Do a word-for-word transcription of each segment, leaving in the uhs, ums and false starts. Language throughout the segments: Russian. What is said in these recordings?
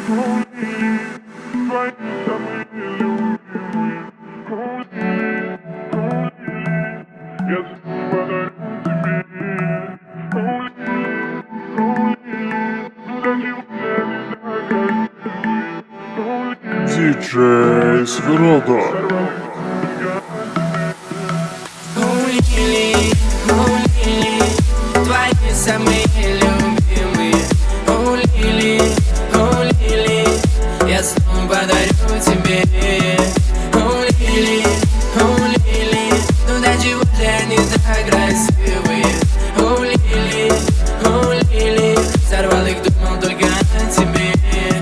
Диджей Свирода. Твои самые любимые. Оу, Лили, оу, Лили, я снова подарю тебе. Оу, Лили, оу, Лили, ну до чего же они так красивые. Оу, Лили, оу, Лили, сорвал их, думал только о тебе.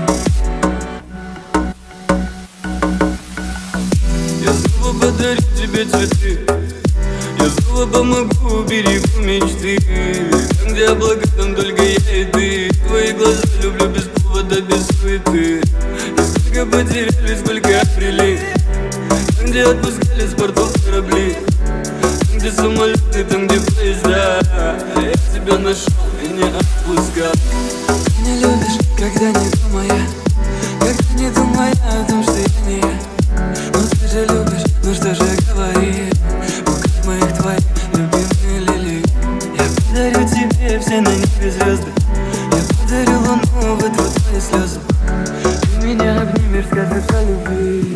Я снова подарю тебе цветы, я снова помогу берегу мечты. Там, где облака, там только я и ты. Твои глаза люблю без повода, без суеты. И сколько потеряли, сколько обрели. Там, где отпускали с бортов корабли. Там, где самолеты, там, где поезда. Я тебя нашел и не отпускал. Ты не любишь, когда не думая, когда не думая о том, что я не я. Но ты же любишь, ну что же говори. В руках моих твоих любимые лилии. Я подарю тебе все на небе звезды. Я подарю луну, вытру твои слезы. Ты меня обнимешь, скажешь о любви.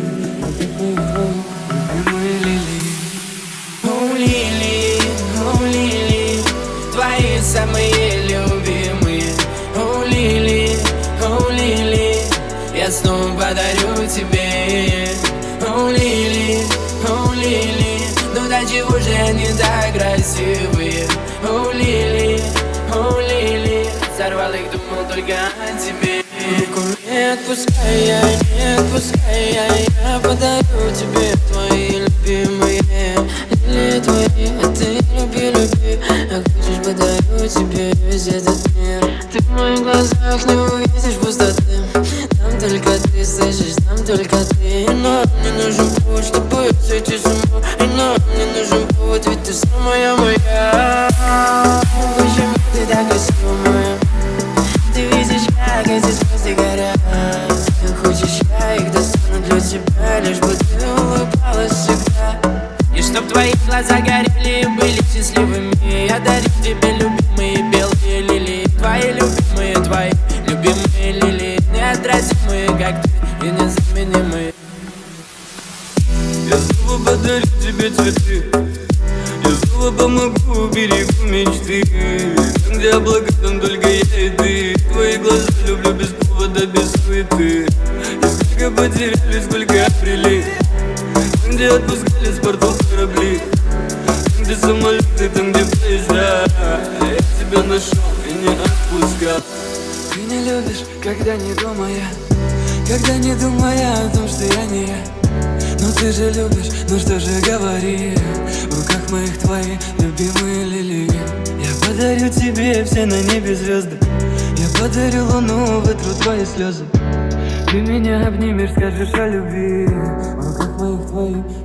Любимые лилии. Оу, Лили, оу, Лили, твои самые любимые. Оу, Лили, оу, Лили, я снова подарю тебе. Оу, Лили, оу, Лили, ну до чего же они так красивые. Оу, Лили, оу, Лили, сорвал их, думал только о тебе. Руку не отпускай, я не отпускай, я, я подарю тебе твои любимые. Лили твои, а ты люби, люби. А хочешь, подарю тебе весь этот мир. Ты в моих глазах не увидишь пустоты. Там только ты, слышишь, там только ты. И нам не нужен повод, чтобы сойти с ума. И нам не нужен повод, ведь ты самая моя. Почему ты так красива, моя? Ты видишь, как эти звезды горят. Как хочешь, я их достану для тебя, лишь бы ты улыбалась всегда. И чтоб твои глаза горели и были счастливыми. Я дарю тебе любимые белые лилии. Твои любимые, твои любимые лилии. Неотразимые, как ты, и незаменимые. Я снова подарю тебе цветы. Я снова помогу берегу мечты. Там, где облака, там только я и ты. Твои глаза люблю без повода, без суеты. И сколько потеряли, сколько обрели. Там, где отпускали с бортов корабли. Там, где самолеты, там, где поезда. Я тебя нашел и не отпускал. Ты не любишь, когда не думая, когда не думая о том, что я не я. Но ты же любишь, ну что же говори. В руках моих твои любимые лилии. Я подарю тебе все на небе звезды. Я подарю луну, вытру твои слезы. Ты меня обнимешь, скажешь о любви. В руках моих твои